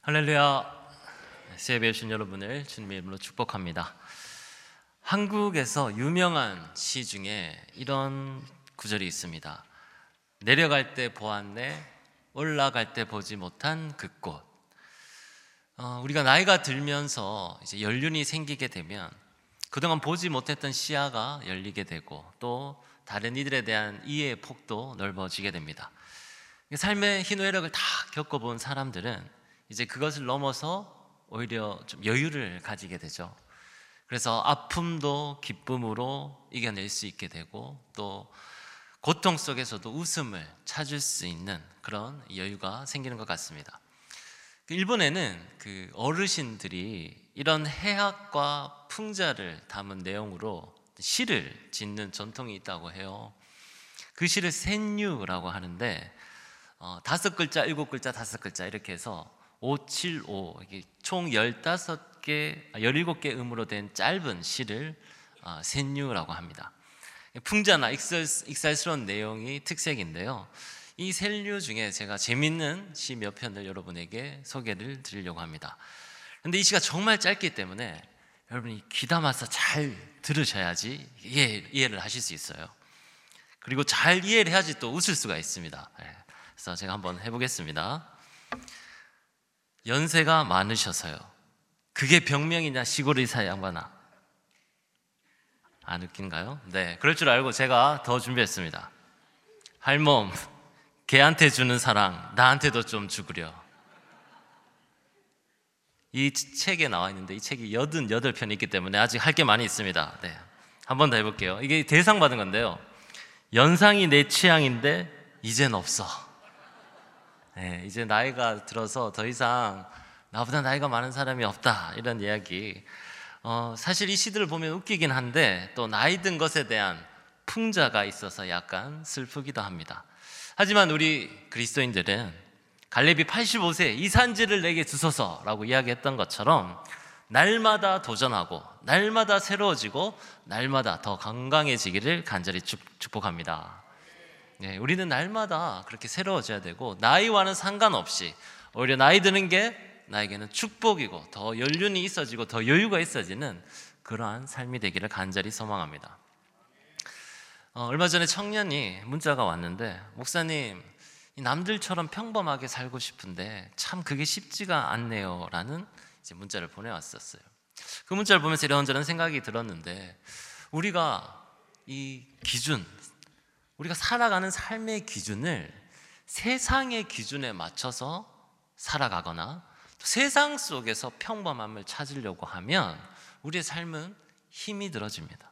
할렐루야. 세배에 오신 여러분을 주님의 이름으로 축복합니다. 한국에서 유명한 시 중에 이런 구절이 있습니다. 내려갈 때 보았네, 올라갈 때 보지 못한 그 꽃. 우리가 나이가 들면서 이제 연륜이 생기게 되면 그동안 보지 못했던 시야가 열리게 되고 또 다른 이들에 대한 이해의 폭도 넓어지게 됩니다. 삶의 희노애락을 다 겪어본 사람들은 이제 그것을 넘어서 오히려 좀 여유를 가지게 되죠. 그래서 아픔도 기쁨으로 이겨낼 수 있게 되고 또 고통 속에서도 웃음을 찾을 수 있는 그런 여유가 생기는 것 같습니다. 일본에는 그 어르신들이 이런 해학과 풍자를 담은 내용으로 시를 짓는 전통이 있다고 해요. 그 시를 센유라고 하는데 5글자, 7글자, 5글자 이렇게 해서 575, 총 15개, 17개 음으로 된 짧은 시를 센유라고 합니다. 풍자나 익살스러운 내용이 특색인데요. 이 센유 중에 제가 재밌는 시 몇 편을 여러분에게 소개를 드리려고 합니다. 그런데 이 시가 정말 짧기 때문에 여러분이 귀담아서 잘 들으셔야지 이해를 하실 수 있어요. 그리고 잘 이해를 해야지 또 웃을 수가 있습니다. 그래서 제가 한번 해보겠습니다. 연세가 많으셔서요. 그게 병명이냐 시골 의사 양반아. 안 웃긴가요? 네, 그럴 줄 알고 제가 더 준비했습니다. 할멈, 걔한테 주는 사랑 나한테도 좀 주구려. 이 책에 나와 있는데 이 책이 88편이 있기 때문에 아직 할 게 많이 있습니다. 네, 한 번 더 해볼게요. 이게 대상 받은 건데요. 연상이 내 취향인데 이젠 없어. 네, 이제 나이가 들어서 더 이상 나보다 나이가 많은 사람이 없다 이런 이야기. 사실 이 시들을 보면 웃기긴 한데 또 나이 든 것에 대한 풍자가 있어서 약간 슬프기도 합니다. 하지만 우리 그리스도인들은 갈렙이 85세 이 산지를 내게 주소서라고 이야기했던 것처럼 날마다 도전하고 날마다 새로워지고 날마다 더 건강해지기를 간절히 축복합니다. 네, 우리는 날마다 그렇게 새로워져야 되고 나이와는 상관없이 오히려 나이 드는 게 나에게는 축복이고 더 연륜이 있어지고 더 여유가 있어지는 그러한 삶이 되기를 간절히 소망합니다. 얼마 전에 청년이 문자가 왔는데, 목사님, 남들처럼 평범하게 살고 싶은데 참 그게 쉽지가 않네요 라는 이제 문자를 보내왔었어요. 그 문자를 보면서 이런저런 생각이 들었는데, 우리가 이 기준, 우리가 살아가는 삶의 기준을 세상의 기준에 맞춰서 살아가거나 또 세상 속에서 평범함을 찾으려고 하면 우리의 삶은 힘이 들어집니다.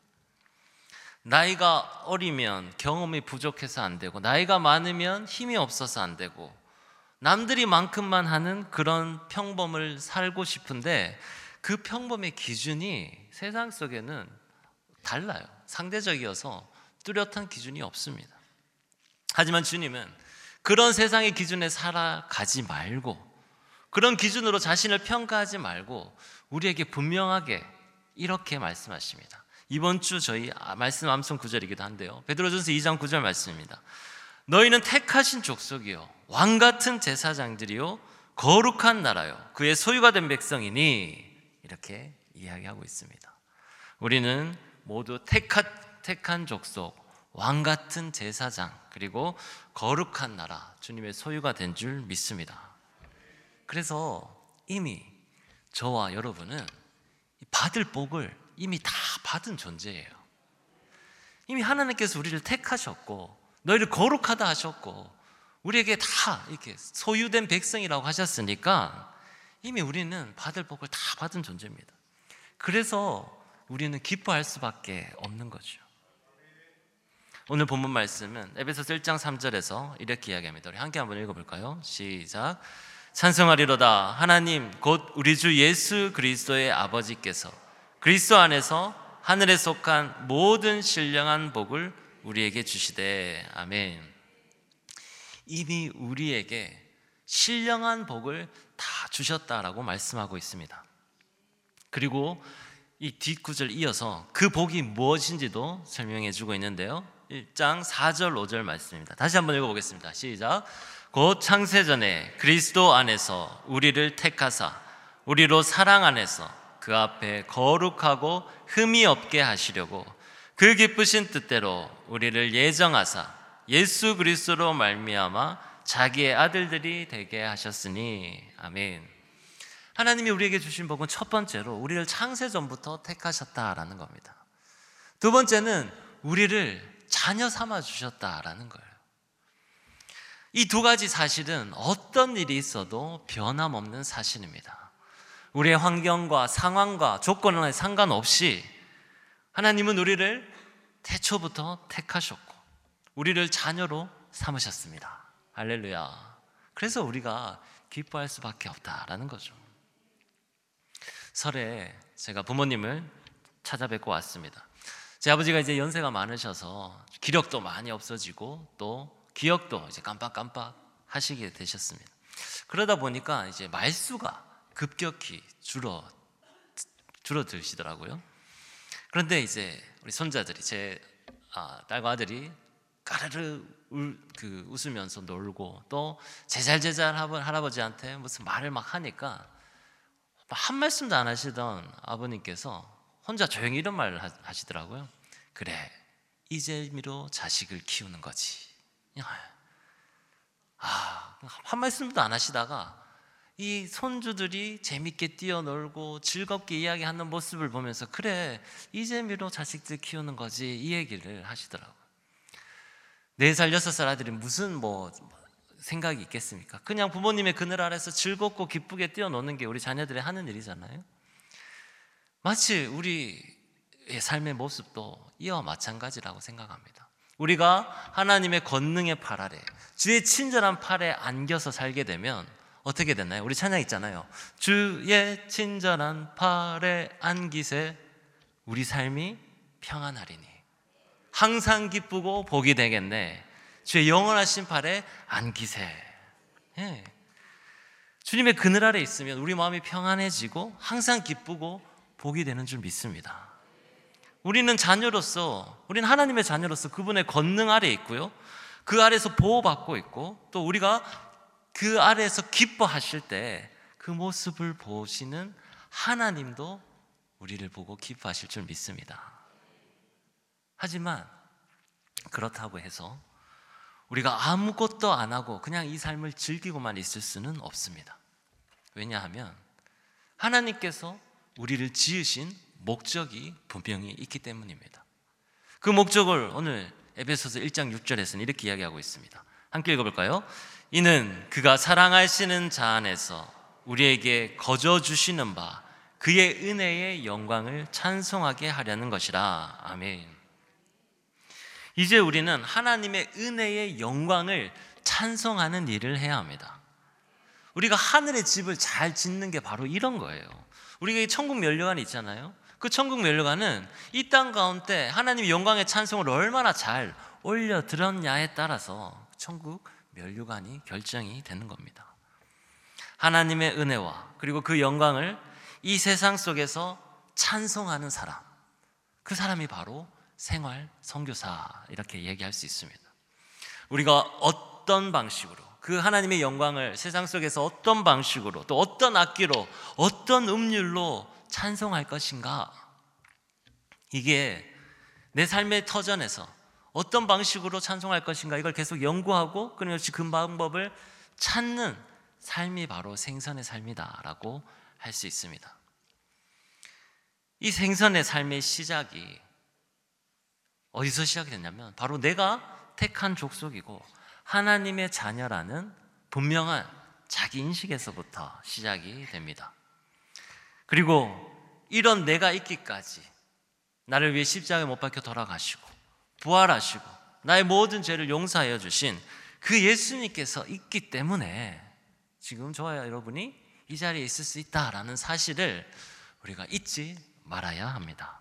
나이가 어리면 경험이 부족해서 안 되고 나이가 많으면 힘이 없어서 안 되고 남들이 만큼만 하는 그런 평범을 살고 싶은데 그 평범의 기준이 세상 속에는 달라요. 상대적이어서 뚜렷한 기준이 없습니다. 하지만 주님은 그런 세상의 기준에 살아가지 말고 그런 기준으로 자신을 평가하지 말고 우리에게 분명하게 이렇게 말씀하십니다. 이번 주 저희 말씀 암송 구절이기도 한데요. 베드로전서 2장 9절 말씀입니다. 너희는 택하신 족속이요 왕같은 제사장들이요 거룩한 나라요 그의 소유가 된 백성이니 이렇게 이야기하고 있습니다. 우리는 모두 택한 족속, 왕같은 제사장, 그리고 거룩한 나라, 주님의 소유가 된 줄 믿습니다. 그래서 이미 저와 여러분은 받을 복을 이미 다 받은 존재예요. 이미 하나님께서 우리를 택하셨고 너희를 거룩하다 하셨고 우리에게 다 이렇게 소유된 백성이라고 하셨으니까 이미 우리는 받을 복을 다 받은 존재입니다. 그래서 우리는 기뻐할 수밖에 없는 거죠. 오늘 본문 말씀은 에베소서 1장 3절에서 이렇게 이야기합니다. 우리 함께 한번 읽어볼까요? 시작. 찬송하리로다 하나님 곧 우리 주 예수 그리스도의 아버지께서 그리스도 안에서 하늘에 속한 모든 신령한 복을 우리에게 주시되 아멘. 이미 우리에게 신령한 복을 다 주셨다라고 말씀하고 있습니다. 그리고 이 뒷구절 이어서 그 복이 무엇인지도 설명해 주고 있는데요. 1장 4절 5절 말씀입니다. 다시 한번 읽어보겠습니다. 시작. 곧 창세전에 그리스도 안에서 우리를 택하사 우리로 사랑 안에서 그 앞에 거룩하고 흠이 없게 하시려고 그 기쁘신 뜻대로 우리를 예정하사 예수 그리스도로 말미암아 자기의 아들들이 되게 하셨으니. 아멘. 하나님이 우리에게 주신 복은 첫 번째로 우리를 창세전부터 택하셨다라는 겁니다. 두 번째는 우리를 자녀 삼아 주셨다라는 거예요. 이 두 가지 사실은 어떤 일이 있어도 변함없는 사실입니다. 우리의 환경과 상황과 조건에 상관없이 하나님은 우리를 태초부터 택하셨고 우리를 자녀로 삼으셨습니다. 할렐루야. 그래서 우리가 기뻐할 수밖에 없다라는 거죠. 설에 제가 부모님을 찾아뵙고 왔습니다. 제 아버지가 이제 연세가 많으셔서 기력도 많이 없어지고 또 기억도 이제 깜빡깜빡 하시게 되셨습니다. 그러다 보니까 이제 말수가 급격히 줄어들시더라고요. 그런데 이제 우리 손자들이 제 딸과 아들이 까르르 웃으면서 놀고 또 제잘제잘 할아버지한테 무슨 말을 막 하니까 한 말씀도 안 하시던 아버님께서 혼자 조용히 이런 말을 하시더라고요. 그래, 이 재미로 자식을 키우는 거지. 한 말씀도 안 하시다가 이 손주들이 재밌게 뛰어놀고 즐겁게 이야기하는 모습을 보면서 그래, 이 재미로 자식들 키우는 거지, 이 얘기를 하시더라고요. 4살, 6살 아들이 무슨 생각이 있겠습니까? 그냥 부모님의 그늘 아래서 즐겁고 기쁘게 뛰어노는 게 우리 자녀들이 하는 일이잖아요. 마치 우리의 삶의 모습도 이와 마찬가지라고 생각합니다. 우리가 하나님의 권능의 팔 아래, 주의 친절한 팔에 안겨서 살게 되면 어떻게 되나요? 우리 찬양 있잖아요. 주의 친절한 팔에 안기세 우리 삶이 평안하리니. 항상 기쁘고 복이 되겠네. 주의 영원하신 팔에 안기세. 예. 주님의 그늘 아래 있으면 우리 마음이 평안해지고 항상 기쁘고 복이 되는 줄 믿습니다. 우리는 자녀로서, 우리는 하나님의 자녀로서 그분의 권능 아래 있고요, 그 아래에서 보호받고 있고, 또 우리가 그 아래에서 기뻐하실 때 그 모습을 보시는 하나님도 우리를 보고 기뻐하실 줄 믿습니다. 하지만 그렇다고 해서 우리가 아무것도 안 하고 그냥 이 삶을 즐기고만 있을 수는 없습니다. 왜냐하면 하나님께서 우리를 지으신 목적이 분명히 있기 때문입니다. 그 목적을 오늘 에베소서 1장 6절에서는 이렇게 이야기하고 있습니다. 함께 읽어볼까요? 이는 그가 사랑하시는 자 안에서 우리에게 거저 주시는 바 그의 은혜의 영광을 찬송하게 하려는 것이라. 아멘. 이제 우리는 하나님의 은혜의 영광을 찬송하는 일을 해야 합니다. 우리가 하늘의 집을 잘 짓는 게 바로 이런 거예요. 우리가 천국 면류관이 있잖아요. 그 천국 면류관은 이 땅 가운데 하나님의 영광의 찬송을 얼마나 잘 올려드렸냐에 따라서 천국 면류관이 결정이 되는 겁니다. 하나님의 은혜와 그리고 그 영광을 이 세상 속에서 찬송하는 사람, 그 사람이 바로 생활 선교사, 이렇게 얘기할 수 있습니다. 우리가 어떤 방식으로 그 하나님의 영광을 세상 속에서 어떤 방식으로, 또 어떤 악기로, 어떤 음률로 찬송할 것인가, 이게 내 삶의 터전에서 어떤 방식으로 찬송할 것인가, 이걸 계속 연구하고 끊임없이 그 방법을 찾는 삶이 바로 생선의 삶이다라고 할 수 있습니다. 이 생선의 삶의 시작이 어디서 시작이 됐냐면 바로 내가 택한 족속이고 하나님의 자녀라는 분명한 자기 인식에서부터 시작이 됩니다. 그리고 이런 내가 있기까지 나를 위해 십자가에 못 박혀 돌아가시고 부활하시고 나의 모든 죄를 용서하여 주신 그 예수님께서 있기 때문에 지금 저와 여러분이 이 자리에 있을 수 있다라는 사실을 우리가 잊지 말아야 합니다.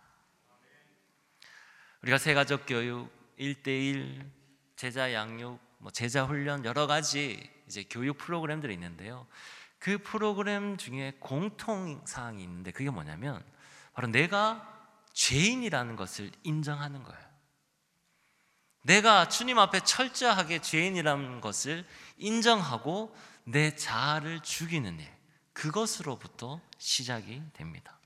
우리가 세가족 교육, 1:1, 제자 양육, 제자 훈련, 여러 가지 이제 교육 프로그램들이 있는데요. 그 프로그램 중에 공통사항이 있는데 그게 뭐냐면 바로 내가 죄인이라는 것을 인정하는 거예요. 내가 주님 앞에 철저하게 죄인이라는 것을 인정하고 내 자아를 죽이는 일, 그것으로부터 시작이 됩니다.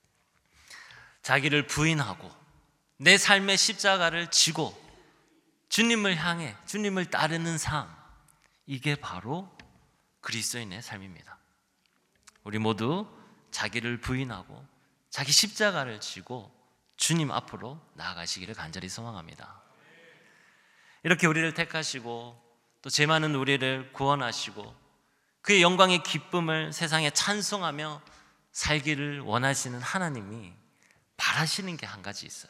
자기를 부인하고 내 삶의 십자가를 지고 주님을 향해 주님을 따르는 삶, 이게 바로 그리스도인의 삶입니다. 우리 모두 자기를 부인하고 자기 십자가를 지고 주님 앞으로 나아가시기를 간절히 소망합니다. 이렇게 우리를 택하시고 또 죄 많은 우리를 구원하시고 그의 영광의 기쁨을 세상에 찬송하며 살기를 원하시는 하나님이 바라시는 게 한 가지 있어요.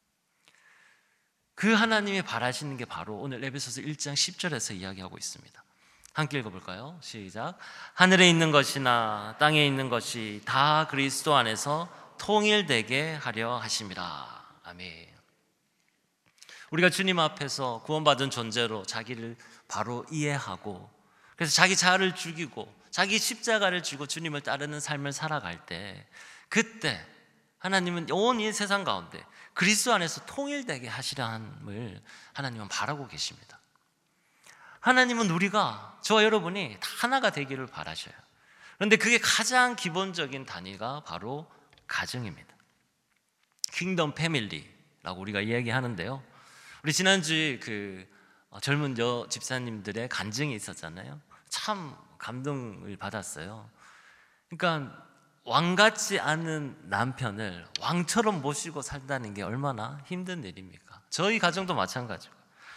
그 하나님이 바라시는 게 바로 오늘 에베소서 1장 10절에서 이야기하고 있습니다. 함께 읽어볼까요? 시작. 하늘에 있는 것이나 땅에 있는 것이 다 그리스도 안에서 통일되게 하려 하심이라. 아멘. 우리가 주님 앞에서 구원받은 존재로 자기를 바로 이해하고 그래서 자기 자아를 죽이고 자기 십자가를 지고 주님을 따르는 삶을 살아갈 때, 그때 하나님은 온 이 세상 가운데 그리스도 안에서 통일되게 하시라함을 하나님은 바라고 계십니다. 하나님은 우리가, 저와 여러분이 다 하나가 되기를 바라셔요. 그런데 그게 가장 기본적인 단위가 바로 가정입니다. 킹덤 패밀리라고 우리가 이야기하는데요, 우리 지난주에 젊은 여 집사님들의 간증이 있었잖아요. 참 감동을 받았어요. 그러니까 왕같지 않은 남편을 왕처럼 모시고 산다는 게 얼마나 힘든 일입니까? 저희 가정도 마찬가지고.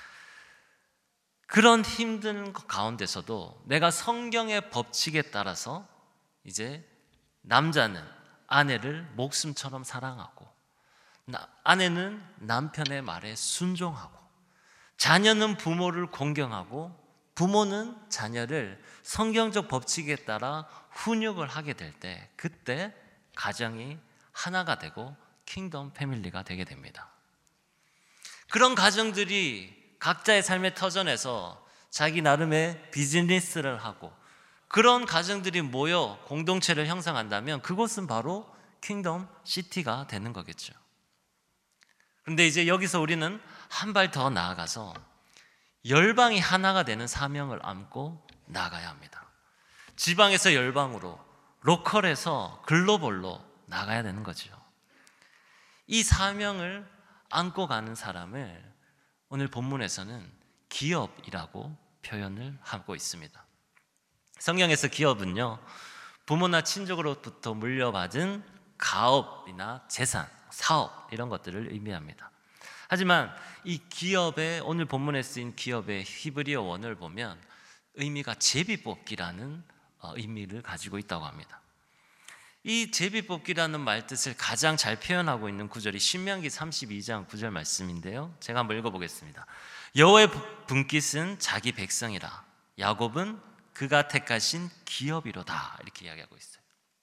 그런 힘든 가운데서도 내가 성경의 법칙에 따라서 이제 남자는 아내를 목숨처럼 사랑하고 아내는 남편의 말에 순종하고 자녀는 부모를 공경하고 부모는 자녀를 성경적 법칙에 따라 훈육을 하게 될 때, 그때 가정이 하나가 되고 킹덤 패밀리가 되게 됩니다. 그런 가정들이 각자의 삶의 터전에서 자기 나름의 비즈니스를 하고 그런 가정들이 모여 공동체를 형성한다면 그곳은 바로 킹덤 시티가 되는 거겠죠. 그런데 이제 여기서 우리는 한 발 더 나아가서 열방이 하나가 되는 사명을 안고 나가야 합니다. 지방에서 열방으로, 로컬에서 글로벌로 나가야 되는 거죠. 이 사명을 안고 가는 사람을 오늘 본문에서는 기업이라고 표현을 하고 있습니다. 성경에서 기업은요, 부모나 친족으로부터 물려받은 가업이나 재산, 사업 이런 것들을 의미합니다. 하지만 이 기업의, 오늘 본문에 쓰인 기업의 히브리어 원어를 보면 의미가 제비뽑기라는 의미를 가지고 있다고 합니다. 이 제비뽑기라는 말뜻을 가장 잘 표현하고 있는 구절이 신명기 32장 9절 말씀인데요, 제가 한번 읽어보겠습니다. 여호와의 분깃은 자기 백성이라 야곱은 그가 택하신 기업이로다, 이렇게 이야기하고 있어요.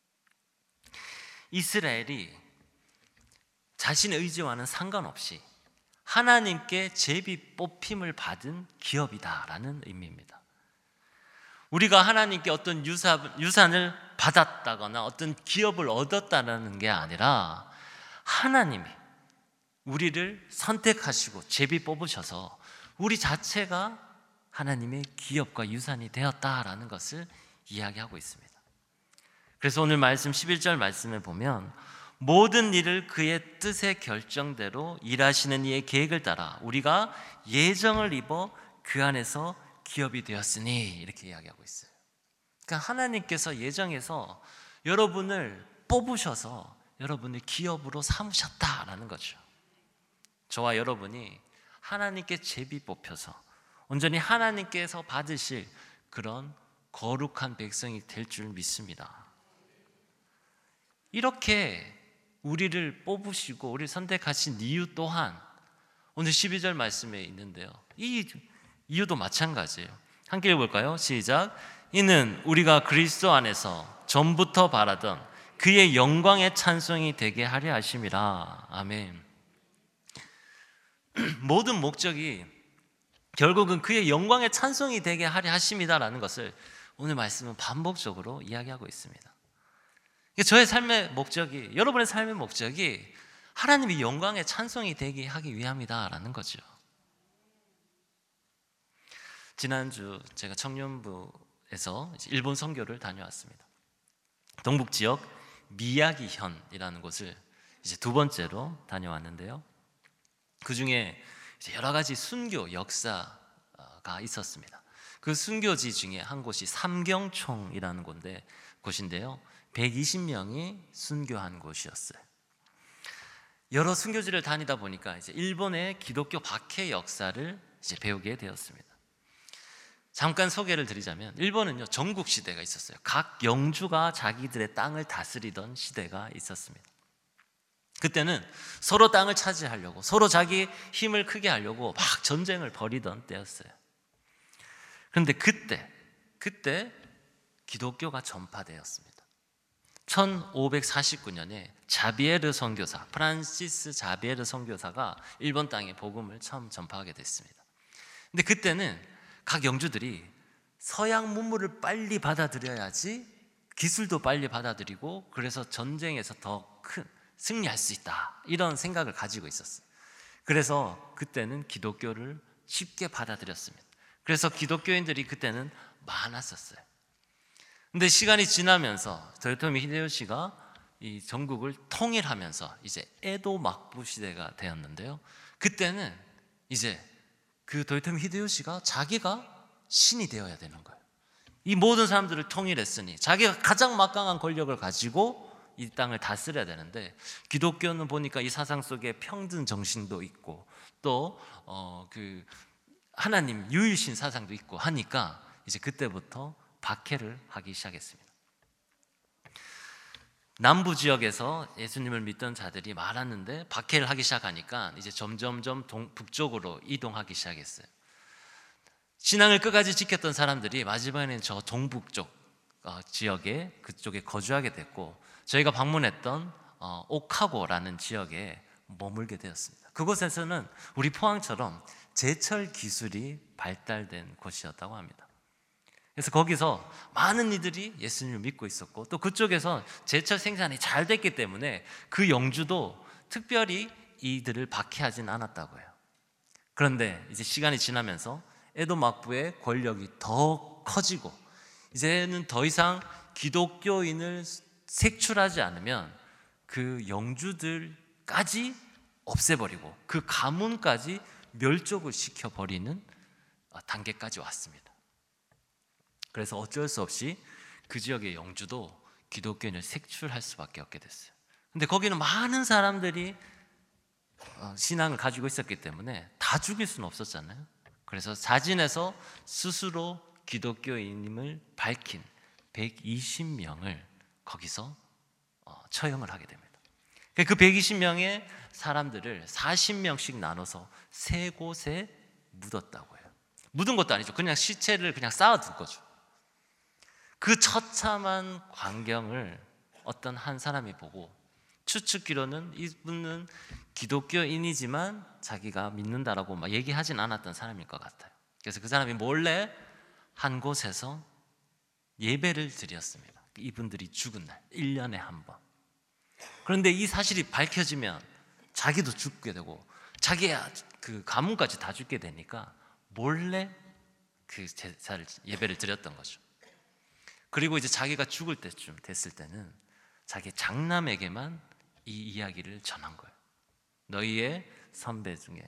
이스라엘이 자신의 의지와는 상관없이 하나님께 제비 뽑힘을 받은 기업이다라는 의미입니다. 우리가 하나님께 어떤 유산을 받았다거나 어떤 기업을 얻었다는 게 아니라 하나님이 우리를 선택하시고 제비 뽑으셔서 우리 자체가 하나님의 기업과 유산이 되었다라는 것을 이야기하고 있습니다. 그래서 오늘 말씀 11절 말씀에 보면 모든 일을 그의 뜻의 결정대로 일하시는 이의 계획을 따라 우리가 예정을 입어 그 안에서 기업이 되었으니, 이렇게 이야기하고 있어요. 그러니까 하나님께서 예정해서 여러분을 뽑으셔서 여러분을 기업으로 삼으셨다라는 거죠. 저와 여러분이 하나님께 제비 뽑혀서 온전히 하나님께서 받으실 그런 거룩한 백성이 될 줄 믿습니다. 이렇게 우리를 뽑으시고 우리를 선택하신 이유 또한 오늘 12절 말씀에 있는데요, 이 이유도 마찬가지예요. 함께 읽어볼까요? 시작. 이는 우리가 그리스도 안에서 전부터 바라던 그의 영광의 찬송이 되게 하려 하심이라. 아멘. 모든 목적이 결국은 그의 영광의 찬송이 되게 하려 하심이다라는 것을 오늘 말씀은 반복적으로 이야기하고 있습니다. 저의 삶의 목적이, 여러분의 삶의 목적이 하나님의 영광의 찬송이 되게 하기 위함이다라는 거죠. 지난주 제가 청년부에서 일본 선교를 다녀왔습니다. 동북 지역 미야기현이라는 곳을 이제 두 번째로 다녀왔는데요. 그 중에 여러 가지 순교 역사가 있었습니다. 그 순교지 중에 한 곳이 삼경총이라는 곳인데요. 120명이 순교한 곳이었어요. 여러 순교지를 다니다 보니까 이제 일본의 기독교 박해 역사를 이제 배우게 되었습니다. 잠깐 소개를 드리자면 일본은요, 전국 시대가 있었어요. 각 영주가 자기들의 땅을 다스리던 시대가 있었습니다. 그때는 서로 땅을 차지하려고, 서로 자기 힘을 크게 하려고 막 전쟁을 벌이던 때였어요. 그런데 그때 기독교가 전파되었습니다. 1549년에 자비에르 선교사, 프란시스 자비에르 선교사가 일본 땅에 복음을 처음 전파하게 됐습니다. 근데 그때는 각 영주들이 서양 문물을 빨리 받아들여야지 기술도 빨리 받아들이고, 그래서 전쟁에서 더 큰 승리할 수 있다, 이런 생각을 가지고 있었어요. 그래서 그때는 기독교를 쉽게 받아들였습니다. 그래서 기독교인들이 그때는 많았었어요. 근데 시간이 지나면서 도요토미 히데요시가 이 전국을 통일하면서 이제 에도 막부 시대가 되었는데요. 그때는 이제 그 도요토미 히데요시가 자기가 신이 되어야 되는 거예요. 이 모든 사람들을 통일했으니 자기가 가장 막강한 권력을 가지고 이 땅을 다스려야 되는데, 기독교는 보니까 이 사상 속에 평등 정신도 있고 또 그 하나님 유일신 사상도 있고 하니까 이제 그때부터 박해를 하기 시작했습니다. 남부 지역에서 예수님을 믿던 자들이 많았는데 박해를 하기 시작하니까 이제 점점점 북쪽으로 이동하기 시작했어요. 신앙을 끝까지 지켰던 사람들이 마지막에는 저 동북쪽 지역에, 그쪽에 거주하게 됐고, 저희가 방문했던 오카고라는 지역에 머물게 되었습니다. 그곳에서는 우리 포항처럼 제철 기술이 발달된 곳이었다고 합니다. 그래서 거기서 많은 이들이 예수님을 믿고 있었고, 또 그쪽에서 제철 생산이 잘 됐기 때문에 그 영주도 특별히 이들을 박해하진 않았다고 해요. 그런데 이제 시간이 지나면서 에도 막부의 권력이 더 커지고, 이제는 더 이상 기독교인을 색출하지 않으면 그 영주들까지 없애버리고 그 가문까지 멸족을 시켜버리는 단계까지 왔습니다. 그래서 어쩔 수 없이 그 지역의 영주도 기독교인을 색출할 수밖에 없게 됐어요. 근데 거기는 많은 사람들이 신앙을 가지고 있었기 때문에 다 죽일 수는 없었잖아요. 그래서 자진해서 스스로 기독교인임을 밝힌 120명을 거기서 처형을 하게 됩니다. 그 120명의 사람들을 40명씩 나눠서 세 곳에 묻었다고 해요. 묻은 것도 아니죠. 그냥 시체를 그냥 쌓아둔 거죠. 그 처참한 광경을 어떤 한 사람이 보고, 추측기로는 이분은 기독교인이지만 자기가 믿는다라고 막 얘기하진 않았던 사람일 것 같아요. 그래서 그 사람이 몰래 한 곳에서 예배를 드렸습니다. 이분들이 죽은 날, 1년에 한 번. 그런데 이 사실이 밝혀지면 자기도 죽게 되고 자기의 그 가문까지 다 죽게 되니까 몰래 그 제사를, 예배를 드렸던 거죠. 그리고 이제 자기가 죽을 때쯤 됐을 때는 자기 장남에게만 이 이야기를 전한 거예요. 너희의 선배 중에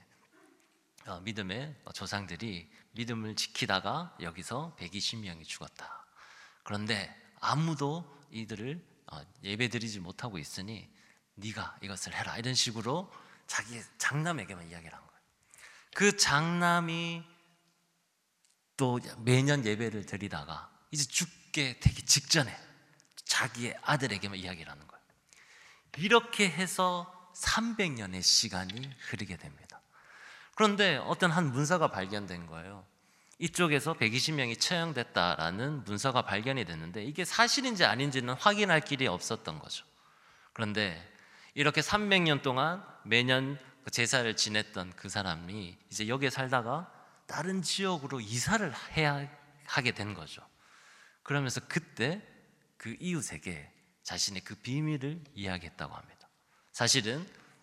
믿음의 조상들이 믿음을 지키다가 여기서 120명이 죽었다. 그런데 아무도 이들을 예배드리지 못하고 있으니 네가 이것을 해라, 이런 식으로 자기 장남에게만 이야기를 한 거예요. 그 장남이 또 매년 예배를 드리다가 이제 죽게 되기 직전에 자기의 아들에게만 이야기를 하는 거예요. 이렇게 해서 300년의 시간이 흐르게 됩니다. 그런데 어떤 한 문서가 발견된 거예요. 이쪽에서 120명이 처형됐다라는 문서가 발견이 됐는데 이게 사실인지 아닌지는 확인할 길이 없었던 거죠. 그런데 이렇게 300년 동안 매년 제사를 지냈던 그 사람이 이제 여기에 살다가 다른 지역으로 이사를 해야 하게 된 거죠. 그러면서 그때 그 이웃에게 자신의 그 비밀을 이야기했다고 합니다. 사실은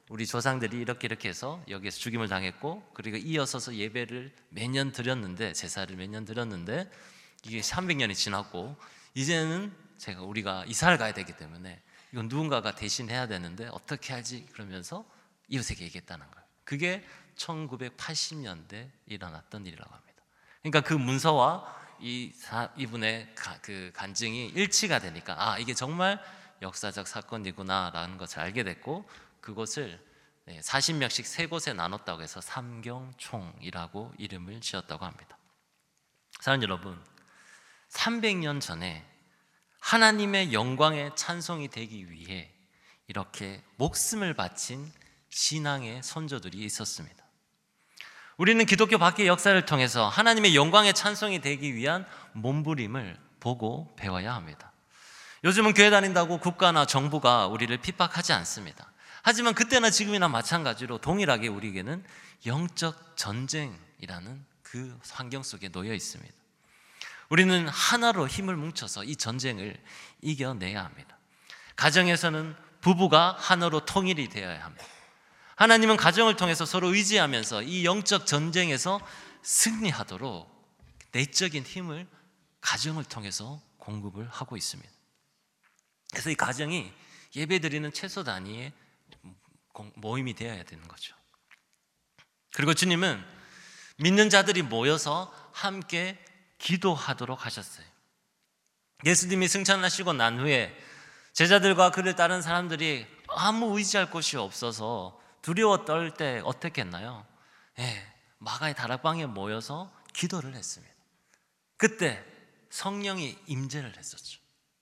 우리 조상들이 이렇게 해서 여기에서 죽임을 당했고, 그리고 이어서서 예배를 매년 드렸는데, 제사를 매년 드렸는데, 이게 300년이 지났고 이제는 우리가 이사를 가야 되기 때문에 이건 누군가가 대신해야 되는데 어떻게 하지? 그러면서 이웃에게 얘기했다는 거예요. 그게 1980년대 일어났던 일이라고 합니다. 그러니까 그 문서와 이분의 그 간증이 일치가 되니까 이게 정말 역사적 사건이구나라는 것을 알게 됐고, 그곳을 40명씩 세 곳에 나눴다고 해서 삼경총이라고 이름을 지었다고 합니다. 사랑하는 여러분, 300년 전에 하나님의 영광에 찬송이 되기 위해 이렇게 목숨을 바친 신앙의 선조들이 있었습니다. 우리는 기독교 밖의 역사를 통해서 하나님의 영광에 찬송이 되기 위한 몸부림을 보고 배워야 합니다. 요즘은 교회 다닌다고 국가나 정부가 우리를 핍박하지 않습니다. 하지만 그때나 지금이나 마찬가지로 동일하게 우리에게는 영적 전쟁이라는 그 환경 속에 놓여 있습니다. 우리는 하나로 힘을 뭉쳐서 이 전쟁을 이겨내야 합니다. 가정에서는 부부가 하나로 통일이 되어야 합니다. 하나님은 가정을 통해서 서로 의지하면서 이 영적 전쟁에서 승리하도록 내적인 힘을 가정을 통해서 공급을 하고 있습니다. 그래서 이 가정이 예배드리는 최소 단위의 모임이 되어야 되는 거죠. 그리고 주님은 믿는 자들이 모여서 함께 기도하도록 하셨어요. 예수님이 승천하시고 난 후에 제자들과 그를 따른 사람들이 아무 의지할 곳이 없어서 두려워 떨 때 어떻게 했나요? 마가의 다락방에 모여서 기도를 했습니다. 그때 성령이 임재를 했었죠.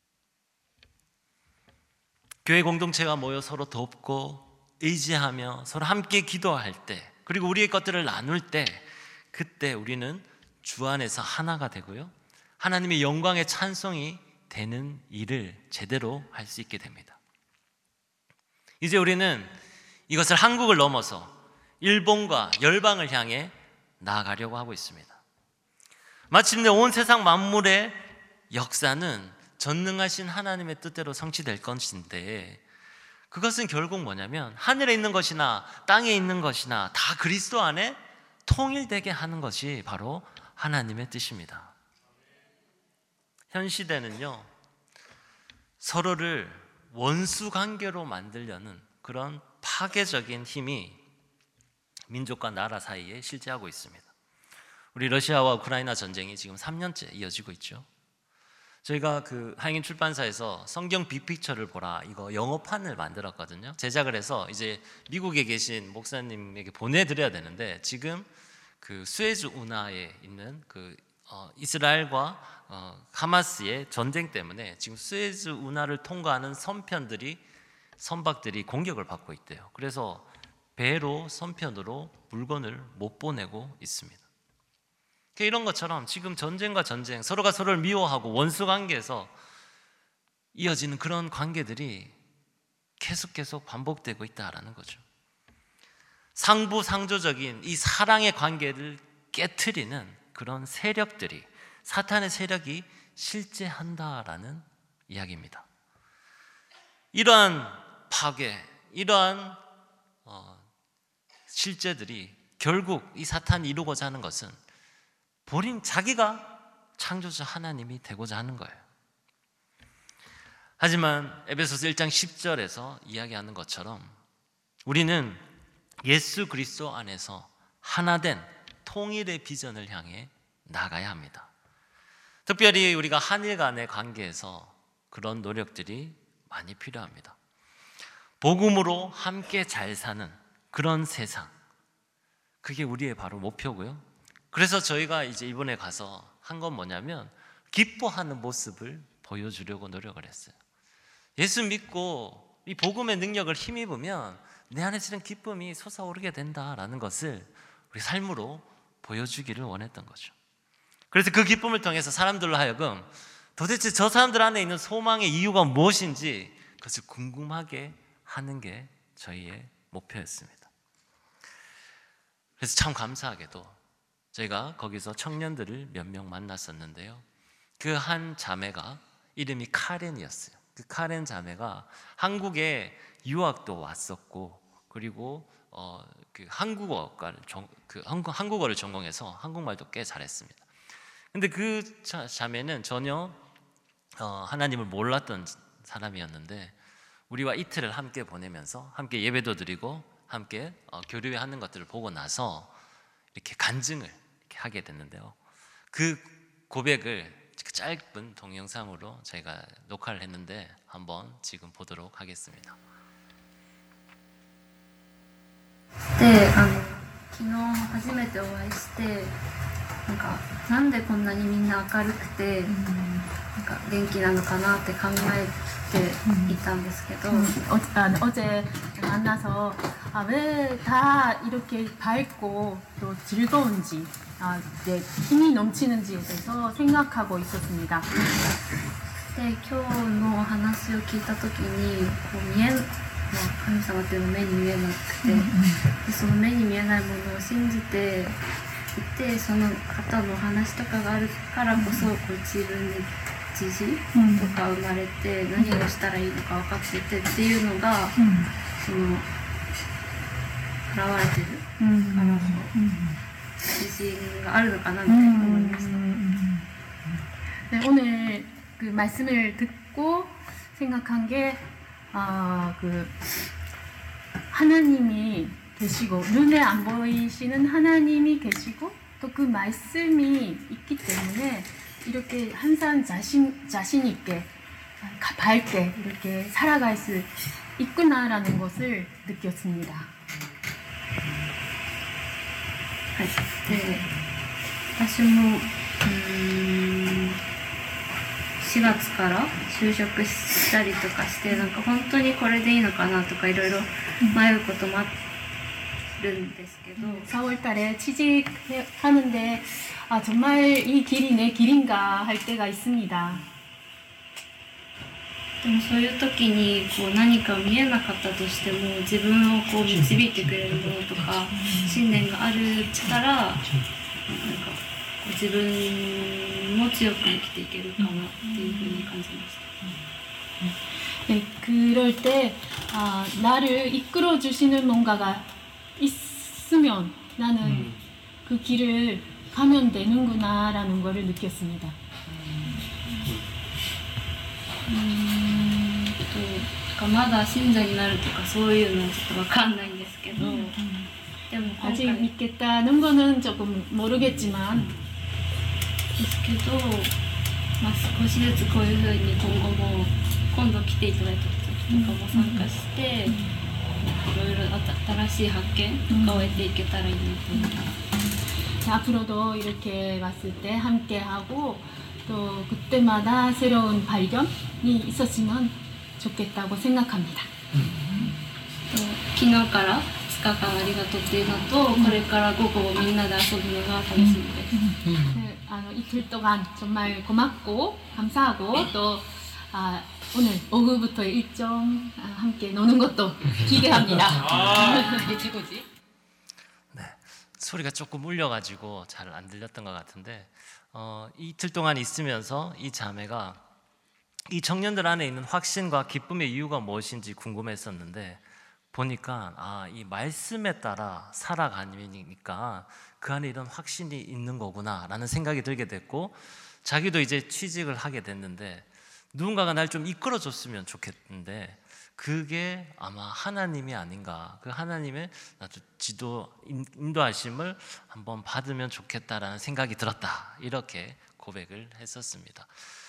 교회 공동체가 모여 서로 돕고 의지하며 서로 함께 기도할 때, 그리고 우리의 것들을 나눌 때, 그때 우리는 주 안에서 하나가 되고요, 하나님의 영광의 찬송이 되는 일을 제대로 할 수 있게 됩니다. 이제 우리는 이것을 한국을 넘어서 일본과 열방을 향해 나아가려고 하고 있습니다. 마침내 온 세상 만물의 역사는 전능하신 하나님의 뜻대로 성취될 것인데, 그것은 결국 뭐냐면 하늘에 있는 것이나 땅에 있는 것이나 다 그리스도 안에 통일되게 하는 것이 바로 하나님의 뜻입니다. 현 시대는요, 서로를 원수 관계로 만들려는 그런 파괴적인 힘이 민족과 나라 사이에 실제하고 있습니다. 우리 러시아와 우크라이나 전쟁이 지금 3년째 이어지고 있죠. 저희가 그 하잉인 출판사에서 성경 빅픽처를 보라, 이거 영어판을 만들었거든요. 제작을 해서 이제 미국에 계신 목사님에게 보내드려야 되는데, 지금 그 수에즈 운하에 있는 그 이스라엘과 하마스의 전쟁 때문에 지금 수에즈 운하를 통과하는 선박들이 공격을 받고 있대요. 그래서 배로 선편으로 물건을 못 보내고 있습니다. 이런 것처럼 지금 전쟁과 전쟁, 서로가 서로를 미워하고 원수 관계에서 이어지는 그런 관계들이 계속 반복되고 있다라는 거죠. 상부상조적인 이 사랑의 관계를 깨트리는 그런 세력들이, 사탄의 세력이 실제한다라는 이야기입니다. 이러한 파괴, 이러한 실제들이 결국 이 사탄이 이루고자 하는 것은 자기가 창조자 하나님이 되고자 하는 거예요. 하지만 에베소서 1장 10절에서 이야기하는 것처럼 우리는 예수 그리스도 안에서 하나된 통일의 비전을 향해 나가야 합니다. 특별히 우리가 한일 간의 관계에서 그런 노력들이 많이 필요합니다. 복음으로 함께 잘 사는 그런 세상, 그게 우리의 바로 목표고요. 그래서 저희가 이제 이번에 가서 한 건 뭐냐면 기뻐하는 모습을 보여주려고 노력을 했어요. 예수 믿고 이 복음의 능력을 힘입으면 내 안에 있는 기쁨이 솟아오르게 된다라는 것을 우리 삶으로 보여주기를 원했던 거죠. 그래서 그 기쁨을 통해서 사람들로 하여금 도대체 저 사람들 안에 있는 소망의 이유가 무엇인지 그것을 궁금하게 하는 게 저희의 목표였습니다. 그래서 참 감사하게도 저희가 거기서 청년들을 몇 명 만났었는데요, 그 한 자매가 이름이 카렌이었어요. 그 카렌 자매가 한국에 유학도 왔었고, 그리고 그 한국어를 전공해서 한국말도 꽤 잘했습니다. 근데 그 자매는 전혀 하나님을 몰랐던 사람이었는데 우리와 이틀을 함께 보내면서 함께 예배도 드리고 함께 교류하는 것들을 보고 나서 이렇게 간증을 이렇게 하게 됐는데요. 그 고백을 짧은 동영상으로 저희가 녹화를 했는데 한번 지금 보도록 하겠습니다. で、昨日初めてお会いして、なんでこんなにみんな明るくて、元気なのかなって考えていたんですけど、 어제 만나서 왜 다 이렇게 밝고 또 즐거운지, 네, 힘이 넘치는지에 대해서 생각하고 있었습니다. で、今日のお話を聞いた時にこう神様っていうの目に見えなくて、でその目に見えないものを信じていて、その方のお話とかがあるからこそこう自分に自信とか生まれて、何をしたらいいのか分かっててっていうのが、その現れてるからの自信があるのかなみたいに思いました。 네, 오늘 그 말씀을 듣고 생각한 게 하나님이 계시고 눈에 안 보이시는 하나님이 계시고 또 그 말씀이 있기 때문에 이렇게 항상 자신 있게 밝게 이렇게 살아갈 수 있구나라는 것을 느꼈습니다. はい、で私も4月から就職したりとかして、本当にこれでいいのかなとかいろいろ迷うこともあるんですけど、 4월 달에 취직하는데 정말 이 길이 내 길인가 할 때가 있습니다. でもそういう時にこう何か見えなかったとしても自分をこう導いてくれるものとか信念があるから自分も強く生きていけるかなっていうふうに感じました。 네, 그럴 때 나를 이끌어 주시는 뭔가가 있으면 나는 그 길을 가면 되는구나라는 것을 느꼈습니다. まだ信者になるとかそういうのはちょっと分かんないんですけど、でも今 아직 回 믿겠다는 거는 조금 모르겠지만 ですけど、少しずつこういうふうに今度来ていただいた時とかも参加して、いろいろ新しい発見とかを得ていけたらいいなと思います。 앞으로도 이렇게 왔을 때 함께하고 또 그때마다 새로운 발견이 있었으면 좋겠다고 생각합니다. 昨日から2日間ありがとうっていうのと、これから午後みんなで遊ぶのが楽しみです。 네, 이틀 동안 정말 고맙고 감사하고 또 오늘 오후부터 일정 함께 노는 것도 기대합니다. 이게 최고지? 네, 소리가 조금 울려가지고 잘 안 들렸던 것 같은데 이틀 동안 있으면서 이 자매가 이 청년들 안에 있는 확신과 기쁨의 이유가 무엇인지 궁금했었는데 보니까 이 말씀에 따라 살아가니까 그 안에 이런 확신이 있는 거구나 라는 생각이 들게 됐고, 자기도 이제 취직을 하게 됐는데 누군가가 날 좀 이끌어 줬으면 좋겠는데 그게 아마 하나님이 아닌가, 그 하나님의 지도 인도하심을 한번 받으면 좋겠다라는 생각이 들었다, 이렇게 고백을 했었습니다.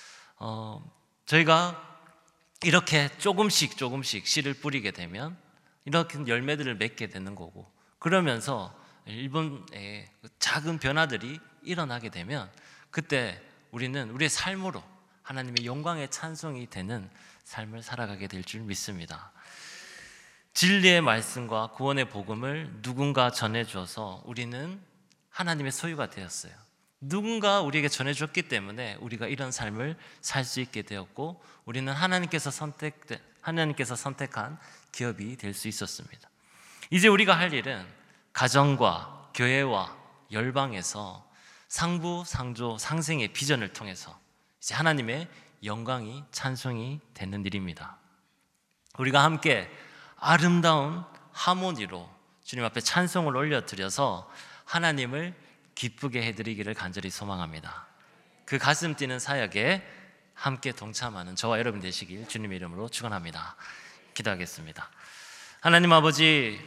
저희가 이렇게 조금씩 씨를 뿌리게 되면 이렇게 열매들을 맺게 되는 거고, 그러면서 일본의 작은 변화들이 일어나게 되면 그때 우리는 우리의 삶으로 하나님의 영광의 찬송이 되는 삶을 살아가게 될 줄 믿습니다. 진리의 말씀과 구원의 복음을 누군가 전해줘서 우리는 하나님의 소유가 되었어요. 누군가 우리에게 전해줬기 때문에 우리가 이런 삶을 살 수 있게 되었고, 우리는 하나님께서 선택한 기업이 될 수 있었습니다. 이제 우리가 할 일은 가정과 교회와 열방에서 상부, 상조, 상생의 비전을 통해서 이제 하나님의 영광이 찬송이 되는 일입니다. 우리가 함께 아름다운 하모니로 주님 앞에 찬송을 올려드려서 하나님을 기쁘게 해드리기를 간절히 소망합니다. 그 가슴 뛰는 사역에 함께 동참하는 저와 여러분 되시길 주님의 이름으로 축원합니다. 기도하겠습니다. 하나님 아버지,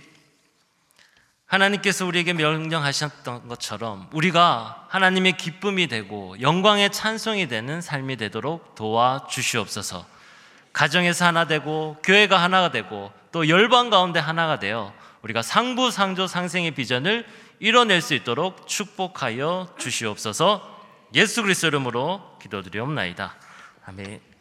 하나님께서 우리에게 명령하셨던 것처럼 우리가 하나님의 기쁨이 되고 영광의 찬송이 되는 삶이 되도록 도와주시옵소서. 가정에서 하나 되고 교회가 하나가 되고 또 열방 가운데 하나가 되어 우리가 상부상조 상생의 비전을 이뤄낼 수 있도록 축복하여 주시옵소서. 예수 그리스도 이름으로 기도드리옵나이다. 아멘.